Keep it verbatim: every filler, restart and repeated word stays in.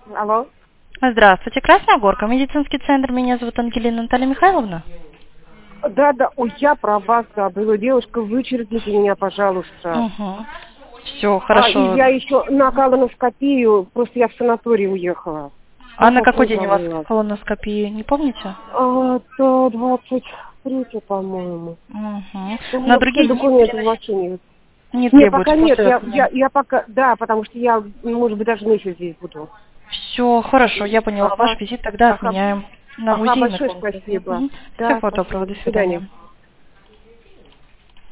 Алло. Здравствуйте, Красная Горка, медицинский центр. Меня зовут Ангелина Наталья Михайловна. Да, да, ой, я про вас забыла. Девушка, вычеркните меня, пожалуйста. Угу. Все, А, и хорошо. я еще на колоноскопию, просто я в санаторий уехала. А Я на какой совсем день у вас забыла. колоноскопия, не помните? А, до двадцать третьего, по-моему. Угу. У На меня все другие дни документы переносить вообще не... не Нет, пока требуется, нет, после я, я, отмены. я пока, да, потому что я, может быть, даже месяц здесь буду. Все, хорошо, я поняла. Ага, Ваш визит тогда ага, отменяем на ага, музей, на большое колоноскопию. спасибо. Угу. Да, Всего доброго, спасибо, до до свидания. свидания.